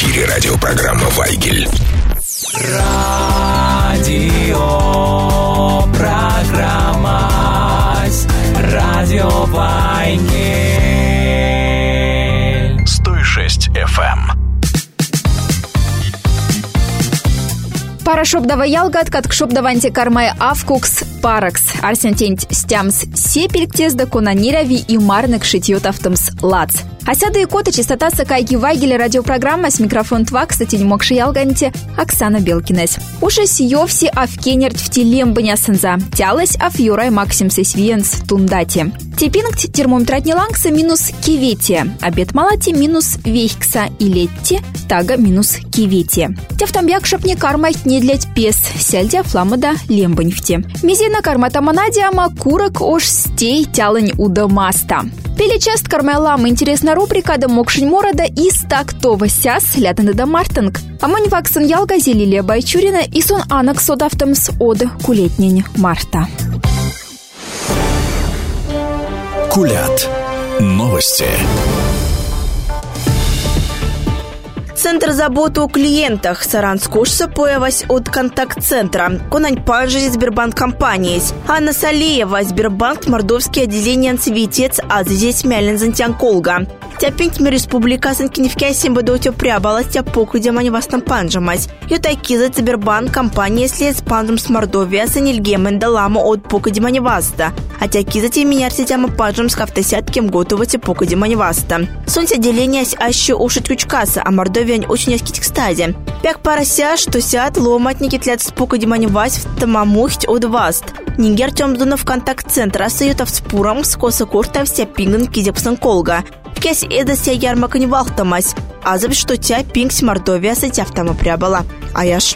эфире радиопрограмма «Вайгель». Радиопрограмма «Радио Вайгель». 106 FM. Парашоп давай ялгат, каткшоп даванте кармай авкукс паракс. Арсентень стямс сепелктез да конанирави и марнык шитьет автомс лац. Асяда и кота частота сакайки Вайгеля радиопрограмма с микрофон тва, кстати, не мог ялганте Оксана Белкинес. Уша сиёвси авкенерт в телем бынясынза. Тялась афьюрай максим сесвиенс тундати. Тепинкт термометратни лангса минус кивети. Обед малати минус вейхкса и летти. Тага минус кивети. Тевтамбяк шапни кармать не для пес. Сельдя фламада лембаньфти. Мизина кармата манадиама курок ош стей тялань уда маста. Пелечаст кармайлам интересна рубрика да мокшень морода и стактова сяс лятана да мартинг. Амань ваксан ялга Лилия Байчурина и сон анак содавтамс од кулетнень марта. Кулят. Новости. Центр заботы о клиентах Саранскошса появилась от контакт-центра. Конань пажи Сбербанк компании. Анна Салеева, Сбербанк, мордовский отделение цветец, а здесь мялен зантянколга. Тяпинкми республика Санкиневкя симбадотё приабаластя покудя маневастам панжамась. Ютайки за Сбербанк компания след с панжам с Мордовия санильгемен далама от покуди маневаста. А тяки за тем менярся тяма панжам с кафтасяткем готовати покуди маневаста. Солнце отделение аще ушить кучкаса, а Мордовия очень аскитик стаде. Пяк парася, что сят ломатники тлят с покуди маневась в тамамухть от васт. Нингер тёмдунов контакт-центра соютов с пуром с косокурта вся пинган кизепсан колга. Кесь эда ся ярмака не валтамась, а за что тя пингс Мордовия сатявтама приабала. Аяш.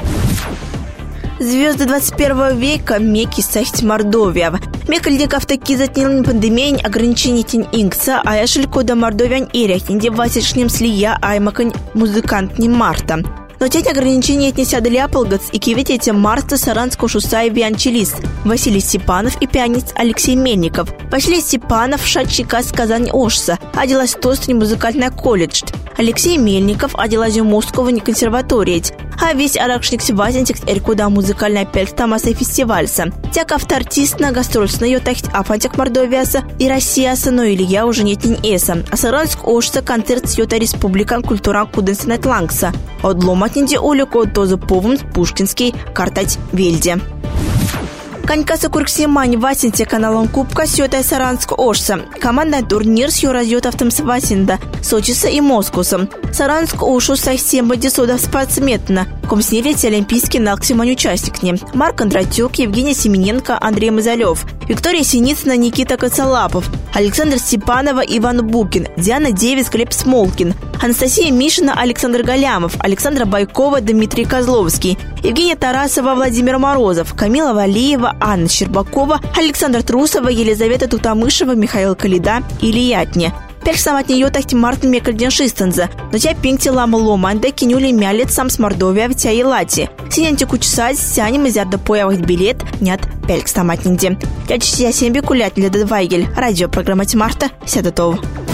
Звезды 21 века меки сахти Мордовия. Мека льдиков таки затнил пандемия ограничений тень инкса, а яшель кода Мордовиан иряхин, где васишним слия аймакань музыкант не марта. Но тень ограничений отнеся до Ляполгац и киветите Марта Саранского шуса и вианчелист Василий Степанов и пианист Алексей Мельников. Василий Степанов шатчика с Казань Ошса, оделась Тостри музыкальный колледж. Алексей Мельников оделась Москову не консерватории. А весь аракшник Севазинтик эркуда музыкальная пельт Тамаса фестивальса. Тяк автоартист на гастрольс на йотахт афантик Мордовиаса и Россияса, но Илья уже нет нин эса. А Саранск Ошса концерт с йота республикан культура куденсенет лангса. Одломатнинде улико тоже повым Пушкинский картать вельде. Канькаса Курксимань Васинте каналом Кубка сётай Саранск Ошса. Командный турнир с юразьёт автомс Васинда, Сочиса и Москусом. Саранск Ошу совсем бодисодов спортсметна. Комснилите олимпийский налксимань участникни. Марк Кондратюк, Евгений Семененко, Андрей Мазалев, Виктория Синицына, Никита Коцалапов, Александр Степанова, Иван Букин, Диана Девис, Глеб Смолкин, Анастасия Мишина, Александр Галямов, Александра Байкова, Дмитрий Козловский, Евгения Тарасова, Владимир Морозов, Камила Валиева, Анна Щербакова, Александр Трусова, Елизавета Тутамышева, Михаил Калида и Ильятне. Першамат нее тахти Мартин Мекальден Шистензе, но тя пинкти лама ломанда кинюли мялет сам с Мордовия в тя и лати. Синянти кучсать, сянем из ярда появать билет, нет пельк стаматнинде. Я чтя семби кулят для Вайгель, радиопрограмма Марта, сядатов.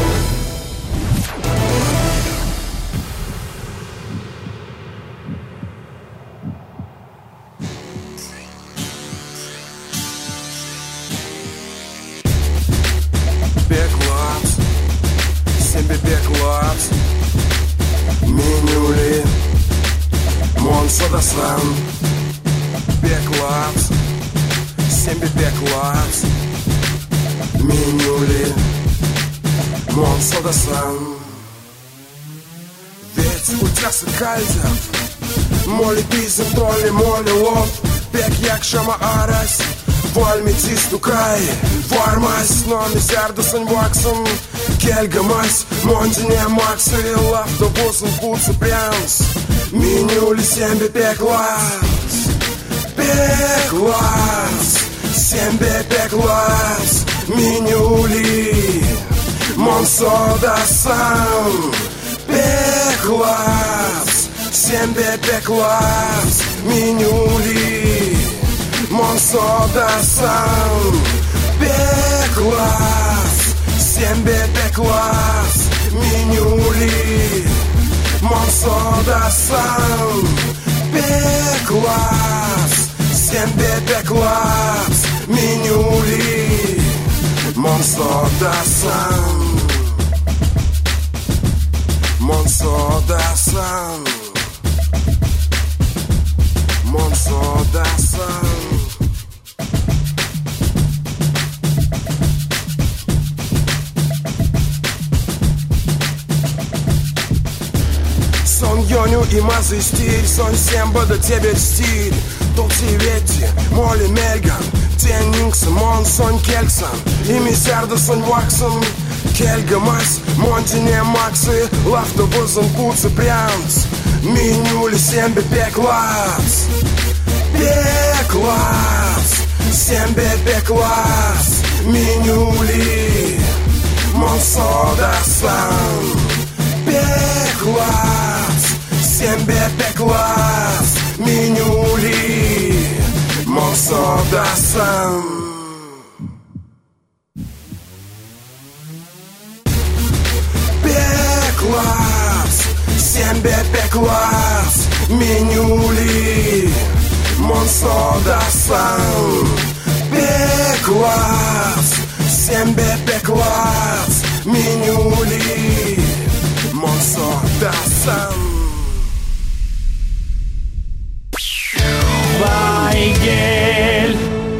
Minuli Mon sodasan Beklats Семби beklats Minuli Mon sodasan Ведь утясы кальдят Моли пизем толи моли лоб Бек як шама арас Вальмити стукай Вармас Но мизярдусан ваксом Келгамас Монтине максы Автобусом пуцы прямс Минюли семби beklats Beklats Семби beklats Minuli Mon sodasan Beklats Семби beklats Minuli Mon sodasan Beklats Семби beklats Minuli Mon сам пеклас, сембе пеклас, минюли, монсо да сам, монсо да сам, монсо да сам. Сон Йоню и Мазы стиль, сон Семба да тебе стиль. Толси Ветти, Молли Мельган, Теннингс, Мон сон Келксон, и Мисярда сон Ваксон, Кельга Мас, Монтине Максы, Лафта Бузан Куцы Прянц, Минюли Сембе Пеклас, Пеклас, Сембе Пеклас, Минюли, Монсо да Сан, Пеклас, Сембе Пеклас, Минюли, Монсо да Сан. Пеклас, Сембе Пеклас, Минюли, Монсо да Сан. Пеклас, Сембе Пеклас, Минюли, Монсо да Сан. Вайгель.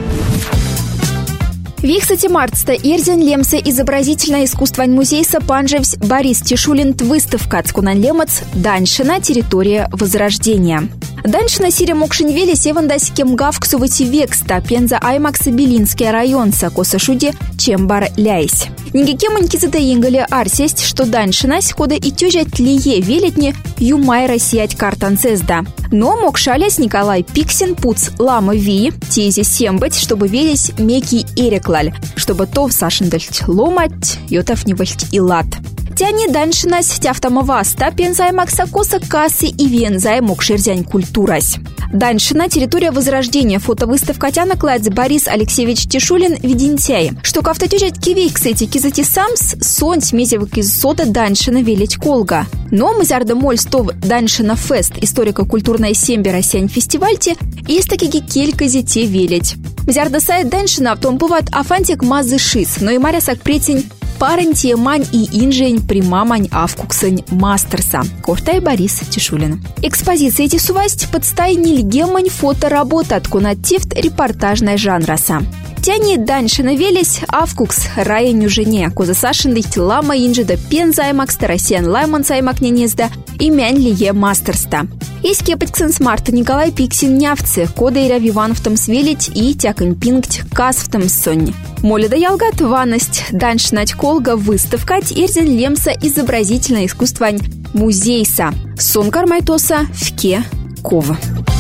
Вихсати мартста Ирзен лемсе изобразительное искусство музейса Панжевс Борис Тишулин выставка Цкунан Лемац Даньшина территория Возрождения. Даньшина сире мокшинвели севандасикем гавксувати векста пенза аймакса Белинский районса косашуде Чембар Ляйсь. Нигекемань кизата ингале арсесть, что Даньшина схода и тюжа тлие велетни юмай рассиять картанцезда. Но мокшалясь Николай Пиксин пуц лама ви тези сембать, чтобы велись меки эреклаль, чтобы то в сашендальть ломать, йотав не вальть и лад. Тяни Даньшинась тяфтамаваста пензай макса коса кассы и вензай мокширзянь культурась. Даньшина территория Возрождения фотовыставка тяна кладзе Борис Алексеевич Тишулин видентяй, что кафтатюжать кивейкс эти кизати самс сонь мезевок из сода Даньшина велить колга. Но мазярда моль стов Даньшина фест историко-культурная сембе Россиянь фестивальте есть такие келька зете велить. Мазярда сайт Даньшина в том бывает афантик мазы шиз, но и марясак претень парентия мань и инжень примамань авкуксань мастерса. Ковтай Борис Тишулин. Экспозиция эти сувасть подстайни льгемань фоторабота от кунатифт репортажная жанраса. Тяни Даньшина велись авкукс районю жене коза сашендыть лама инжида пензаймакс Россиян лайман саймак ненезда и мянь лие мастерста. Есть кепатьксан смарта Николай Пиксин нявцы, кода и равивановтом свелить и тякань пингть касвтом сонь. Моля да ялгат ванность Даньшинать колга выставкать ирзен лемса изобразительное искусство музейса. Сон кармайтоса вке кова.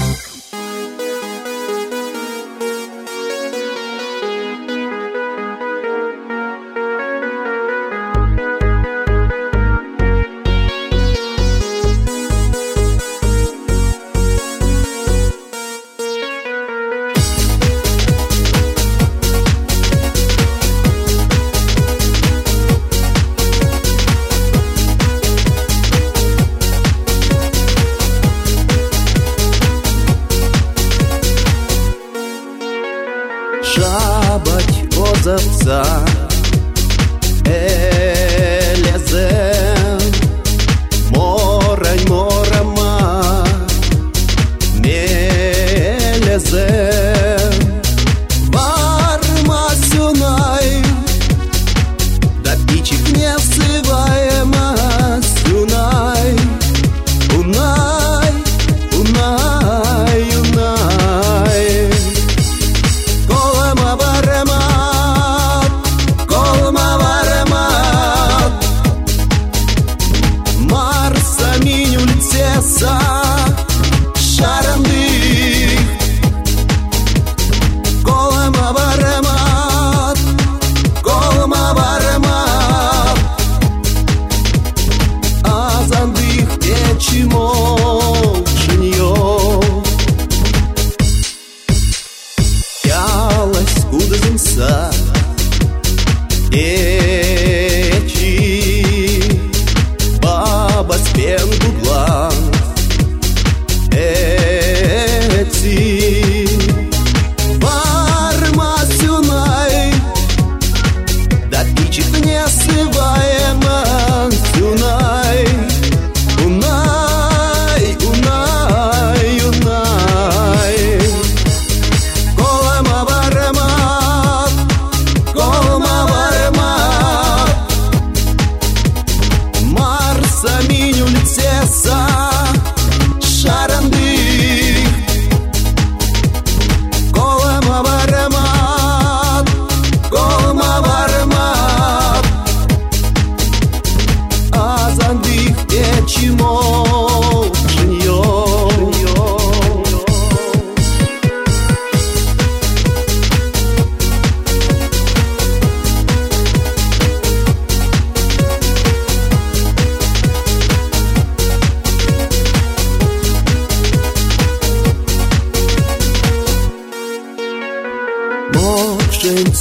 Шабать озавца элезем морань морама мелезем варма сюнай да пичик не всываема сюнай унай унай унай шарандых колом аваремат азандых течимо женьё ялась кудазынса течи баба спен гуглан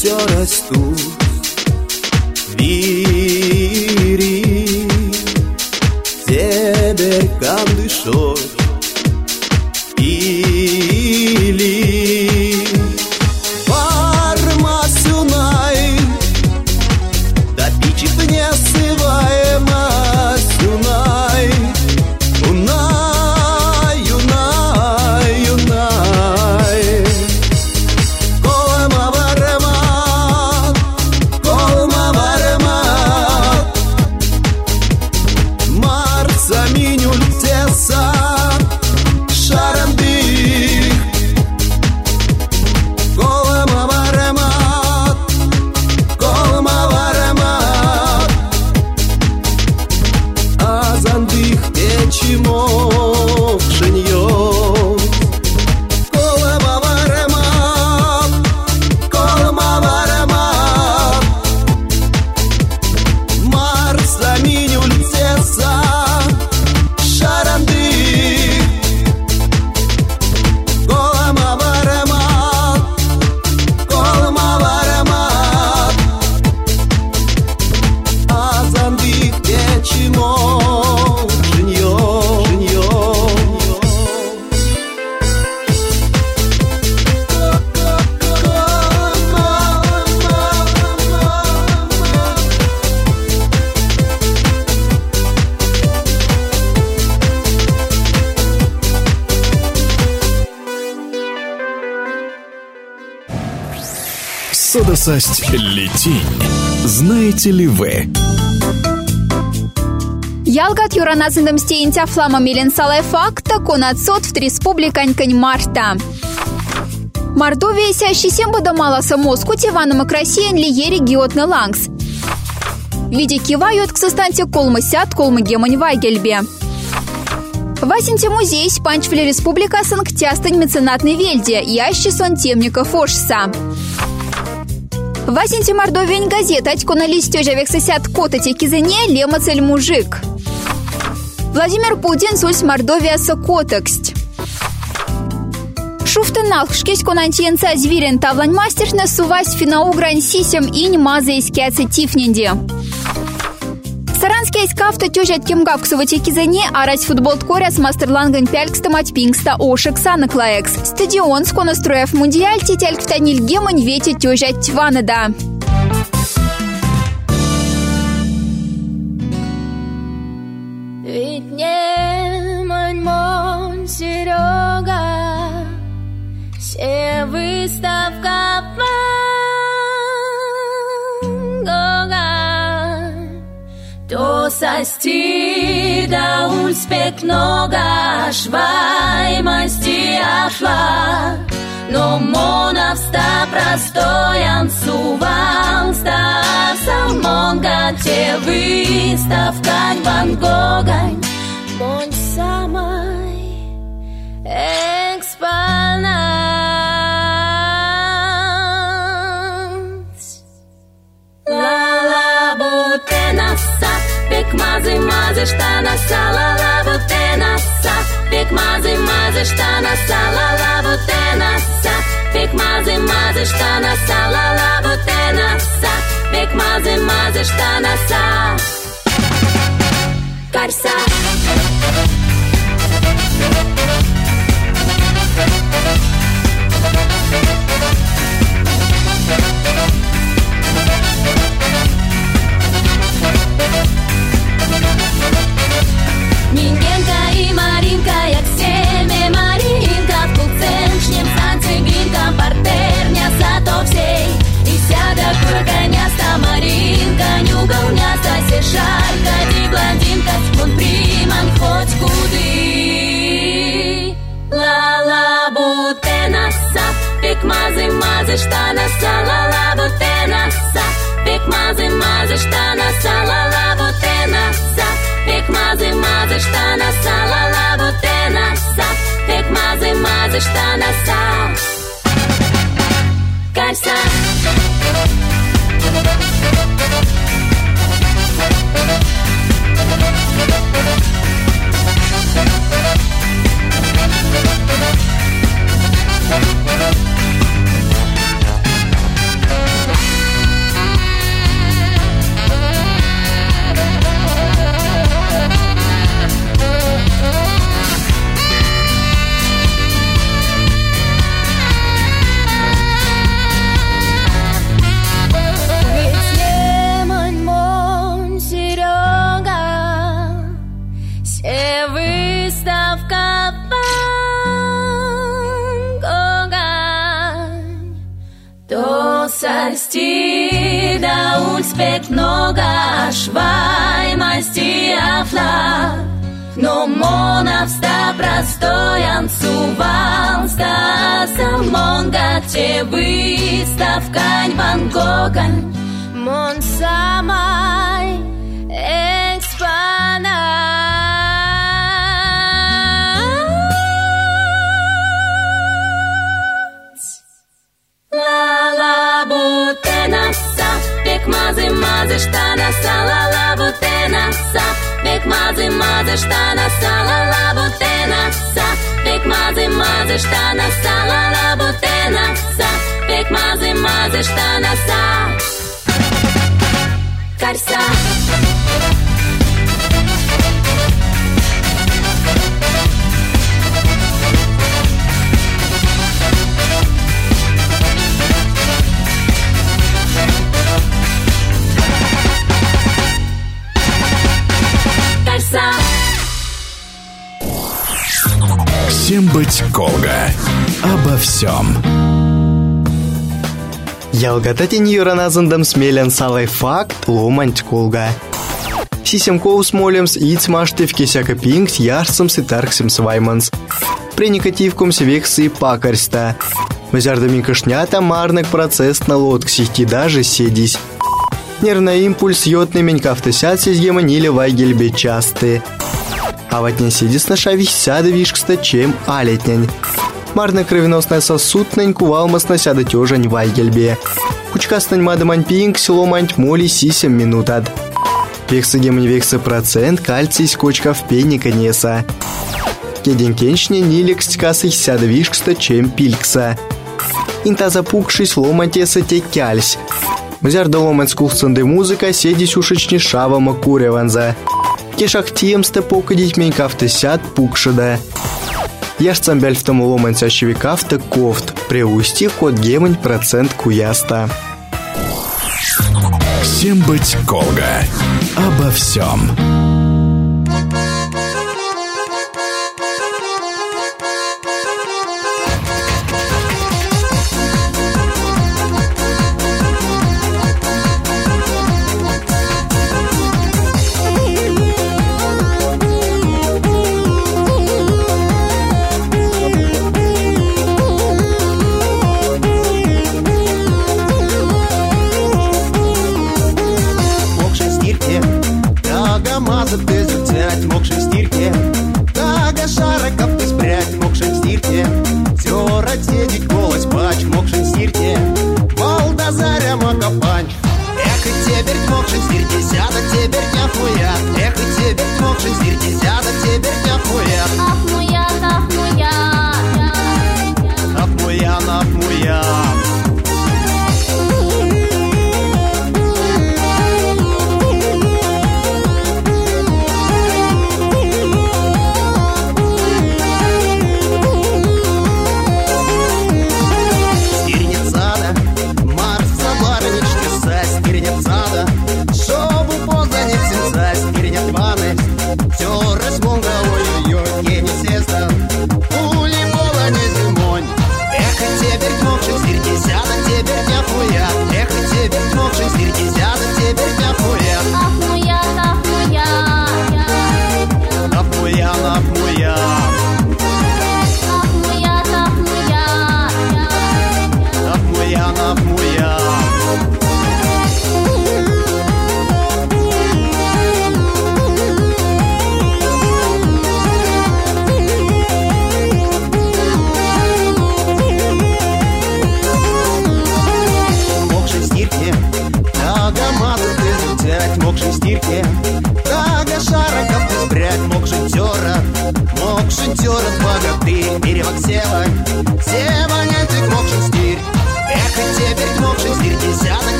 все растут. Вири, тебе кандышой или парма сунай, да пичит не сываема сунай, унай, юнай, юнай. Колма варемат, колма варемат, марса минюль теса шарандых. Колма варемат, колма варемат, азандых печимо шиньё. Колма варемат, колма варемат, марса минюль теса шарандых. Колма варемат, колма варемат, азандых печимо шиньё, шиньё. Содосасть летень. Знаете ли вы? Ялгат юраназындым стеинтя флама милен салай факта конацот в республиканькань Марта. Мордовия сящий бода маласа Москву тиваном Россиян лие регионный лангс. Виде кивают к состанте колмы сят, колмы гемонь вайгельбе. Васенте музей спанчвали республика Санктястань меценатный вельде, ящи сон темников ошса. Васенте Мордовень газета, атько на листе жавек сосят котати кизыне лема цель мужик. Владимир Путин сульс Мордовия сокотекст. Шуфтенал шкесь конантиенца звирен тавлань мастерна сувась финаугрань сисем инь маза искяца тифнинди. Саранский айскафта тёжат кемгав ксувати кизыне, арась футболт коряс мастерланган пялькстамать пингста ошекса наклаекс. Стадион сконастроев мундиаль тетельк в таниль гемонь вети тёжат тьванада. Ведь не мон Серега, все выставка то сости да успех много швай масти ашла, но моновста простоян сувал ста самонга те выставка Ван Гогань мон самай экспонат. Ла-ла бутена пек мазы штана сала бутена са пек мазы штана сала бутена са пек мазы штана сала бутена са пек мазы штана са карса. Мингенка и Маринка, як семя Маринка, в кулценшнем санце глинка, партерня зато всей. И сяда курканяста Маринка, нюгалняста сешарка, ди блондинка, он приман хоть куды. Ла-ла бутена са, пек мазы штана са, ла-ла бутена са, пек мазы штана са, ла-ла бутена са. Пек мазы штана са, ла-ла бутена са, пек мазы штана са карса. выставка Ван Гога. То сарсти да ульспек много швай масти афла. Но моновста простоян сувал ста самонга те выставка Ван Гога. Мон самай экспонат. Ла-ла бутенаса, пек мазе штанаса, ла-ла бутенаса, пек мазе штанаса, ла-ла бутенаса, пек мазе штанаса, ла-ла бутенаса, пек мазе штанаса. Карса. Всем быть Колга. Обо всем. Ялгататин юраназындым смелен салай факт ломанть Колга. Сисем коус молемс ицмаштев кисяка пингс ярсымс и тарксимс вайманс. Преникативкумс вексы пакарста. Возярдамин кашнята марнак процесс на лодксихти даже седись. Нервный импульс йотный менькафтасят сизгема ниле вайгельбе часты. А вот не сидис на шавих сяда вишкста чем алетнянь. Марна кровеносная сосуднень кувалмас на сяда тёжань вайгельбе. Кучкастань мадамань пинг село маньт моли сисем минутад. Векса гемань векса процент кальций скочка в пенника неса. Кедень кенчне нилик стикасых сяда вишкста чем пилькса. Инта запукшись ломантеса те кяльсь. Взярда ломань скулсанды музыка седись ушечни шава макуреванза. Кешахтием степокадить менькафты сяд пукшада. Яшцам бяльфтам ломань сящевикафта кофт. Преусти код гемань процент куяста. Всем быть Колга. Обо всем.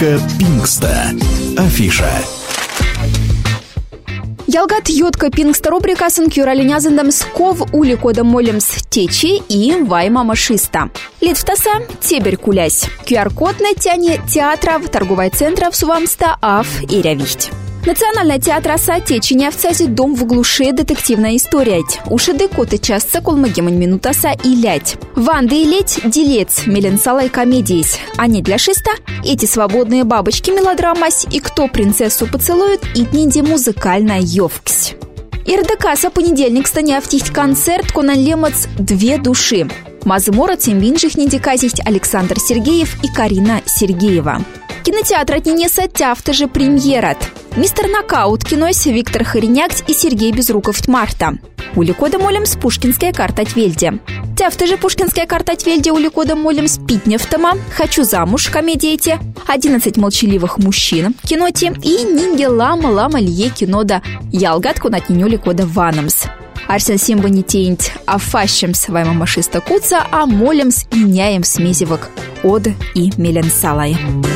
Музыка Пингста. Афиша. Ялгат йодка Пингста рубрикасын кюралинязындам сков ули кода молемс течи и вайма машиста. Литвтаса тебер кулясь. QR-код на тяне театров, торговой центров сувамста ав и рявихть. Национальная театраса течиня в цазе дом в глуши детективная история. Ушеды коты часто колмагемань минутаса и лять. Ванды и леть делец меленсалай комедиис. А не для шеста эти свободные бабочки мелодрамась и кто принцессу поцелует и днинди музыкальная ёвксь. РДК понедельник станя втихть концерт конан лемац «Две души». Мазмора цимбинжих ниндиказихть Александр Сергеев и Карина Сергеева. Кинотеатр отненеса тяфта же премьерат. Мистер Нокаут кинось Виктор Хоренякт и Сергей Безруков Марта. Уликода молим с Пушкинская карта Твельде. Тяфта же Пушкинская карта Твельде уликода молим с Питневтома. Хочу замуж комедиете. 11 молчаливых мужчин киноте и Нинге лама лье кинода Ялгатку на тенюли кода Ванамс. Арсен Симба не тейнть, а фащем с вами машиста куца, а молим с иняем смезевок од и меленсалай.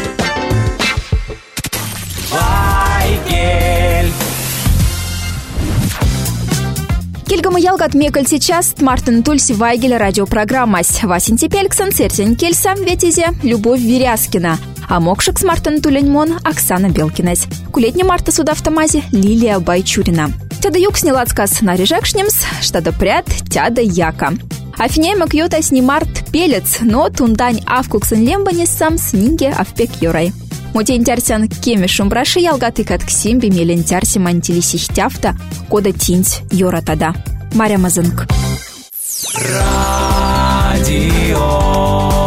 Кельгама ялгат мекаль сейчас Мартин Тульси Вайгеля радиопрограммась. Васин Тепельксон, Цертин Кельса, Ветизе, Любовь Веряскина. А мокшик с Мартин Туленьмон, Оксана Белкинась. Кулетня Марта Судавтомазе, Лилия Байчурина. Тяда юг сняла отказ на режакшнемс, штада прят, тяда яка. Афинеймак йота снимарт пелец, но тундань авкуксен лембанис сам снинге авпек йорай. Мутентярсян кемешум браши ялгаты катксимби мелентярси мантилисихтяфта кода тинць йоратада. Маря Мазынк. Радио